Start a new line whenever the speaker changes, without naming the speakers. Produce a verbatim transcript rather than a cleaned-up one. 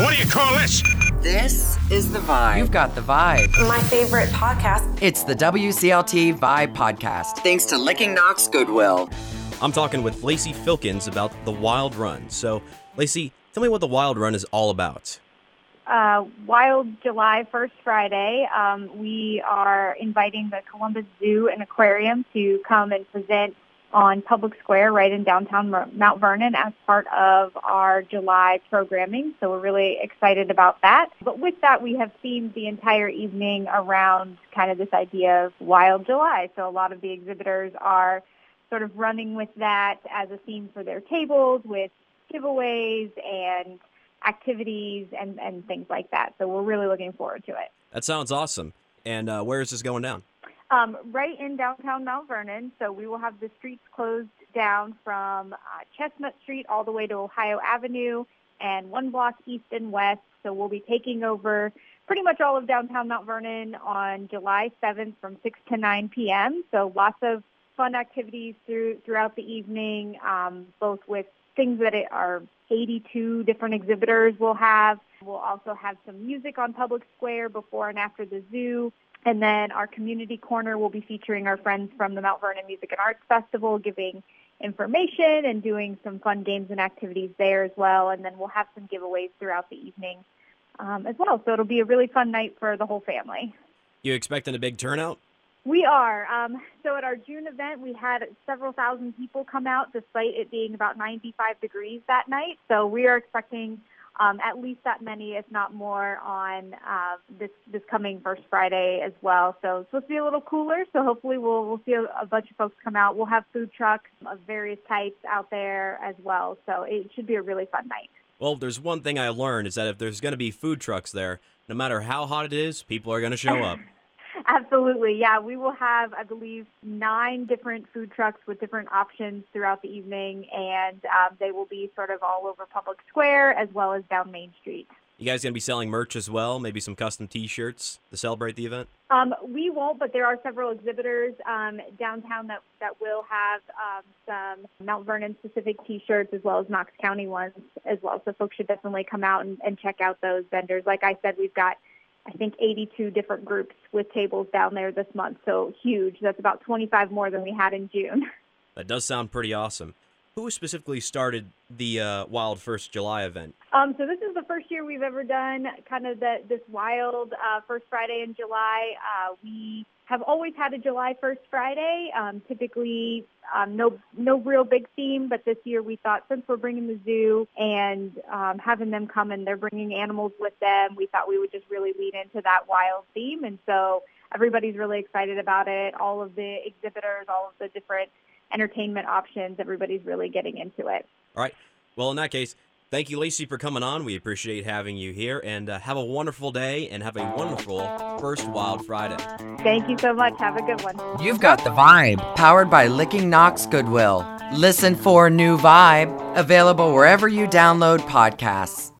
What do you call this?
This is The Vibe.
You've got The Vibe.
My favorite podcast.
It's the W C L T Vibe Podcast.
Thanks to Licking Knox Goodwill.
I'm talking with Lacey Filkins about the Wild Run. So, Lacey, tell me what the Wild Run is all about.
Uh, Wild July First Friday, um, we are inviting the Columbus Zoo and Aquarium to come and present on Public Square right in downtown Mount Vernon as part of our July programming. So we're really excited about that. But with that, we have themed the entire evening around kind of this idea of Wild July. So a lot of the exhibitors are sort of running with that as a theme for their tables with giveaways and activities and, and things like that. So we're really looking forward to it.
That sounds awesome. And uh, where is this going down?
Um, right in downtown Mount Vernon. So we will have the streets closed down from uh, Chestnut Street all the way to Ohio Avenue and one block east and west. So we'll be taking over pretty much all of downtown Mount Vernon on July seventh from six to nine p.m. So lots of fun activities through, throughout the evening, um, both with things that are eighty-two different exhibitors will have. We'll also have some music on Public Square before and after the zoo. And then our community corner will be featuring our friends from the Mount Vernon Music and Arts Festival, giving information and doing some fun games and activities there as well. And then we'll have some giveaways throughout the evening um, as well. So it'll be a really fun night for the whole family.
You expecting a big turnout?
We are. Um, so at our June event, we had several thousand people come out despite it being about ninety-five degrees that night. So we are expecting um, at least that many, if not more, on uh, this this coming First Friday as well. So it's supposed to be a little cooler, so hopefully we'll, we'll see a, a bunch of folks come out. We'll have food trucks of various types out there as well. So it should be a really fun night.
Well, there's one thing I learned is that if there's going to be food trucks there, no matter how hot it is, people are going to show up.
Absolutely, yeah. We will have, I believe, nine different food trucks with different options throughout the evening, and um, they will be sort of all over Public Square as well as down Main Street.
You guys going to be selling merch as well, maybe some custom T-shirts to celebrate the event?
Um, we won't, but there are several exhibitors um, downtown that, that will have um, some Mount Vernon-specific T-shirts as well as Knox County ones as well, so folks should definitely come out and, and check out those vendors. Like I said, we've got I think eighty-two different groups with tables down there this month, so huge. That's about twenty-five more than we had in June.
That does sound pretty awesome. Who specifically started the uh, Wild First July event?
Um, so this is the first year we've ever done kind of the, this Wild uh, First Friday in July. Uh, we have always had a July First Friday, um, typically um, no no real big theme, but this year we thought since we're bringing the zoo and um, having them come and they're bringing animals with them, we thought we would just really lean into that wild theme. And so everybody's really excited about it. All of the exhibitors, all of the different entertainment options, everybody's really getting into it.
All right. Well, in that case, thank you, Lacey, for coming on. We appreciate having you here, and uh, have a wonderful day and have a wonderful first Wild Friday.
Thank you so much. Have a good one.
You've got The Vibe, powered by Licking Knox Goodwill. Listen for a new vibe, available wherever you download podcasts.